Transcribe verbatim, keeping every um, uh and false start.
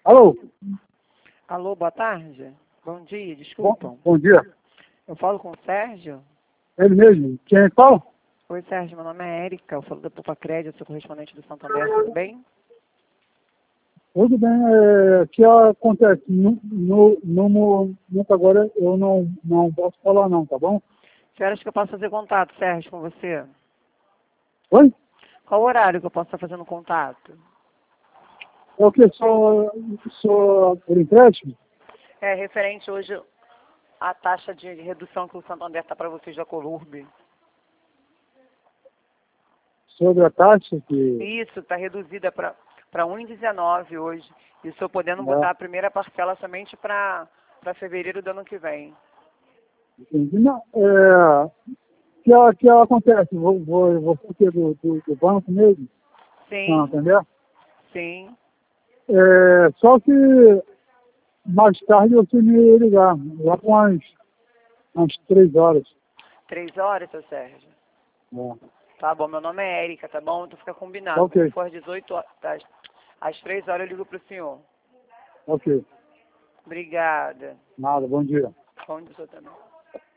Alô? Alô, boa tarde. Bom dia, Bom, desculpa. bom dia. Eu falo com o Sérgio? Ele mesmo. Quem é que fala? Oi, Sérgio, meu nome é Érica, eu falo da Poupa Crédito, sou correspondente do Santander, tudo bem? Tudo bem. É, o que acontece? No, no, no momento agora eu não, não posso falar não, tá bom? Que horas que eu posso fazer contato, Sérgio, com você? Oi? Qual horário que eu posso estar fazendo contato? É o que? Só, só por empréstimo? É referente hoje à taxa de redução que o Santander está para vocês da Colurb. Sobre a taxa que... Isso, está reduzida para para um vírgula dezenove hoje. E estou podendo É, botar a primeira parcela somente para para fevereiro do ano que vem. entendi. Não, é, o que, que acontece? Vou, vou, você que é do, do, do banco mesmo? Não, Sim, entendeu? sim. É, só que mais tarde você me ligar, lá com as, umas três horas. Três horas, seu Sérgio? É. Tá bom, meu nome é Érica, tá bom? Então fica combinado. Ok, Quando for às dezoito horas, às, às três horas eu ligo pro senhor. ok. Obrigada. Nada, bom dia. Bom dia, senhor também.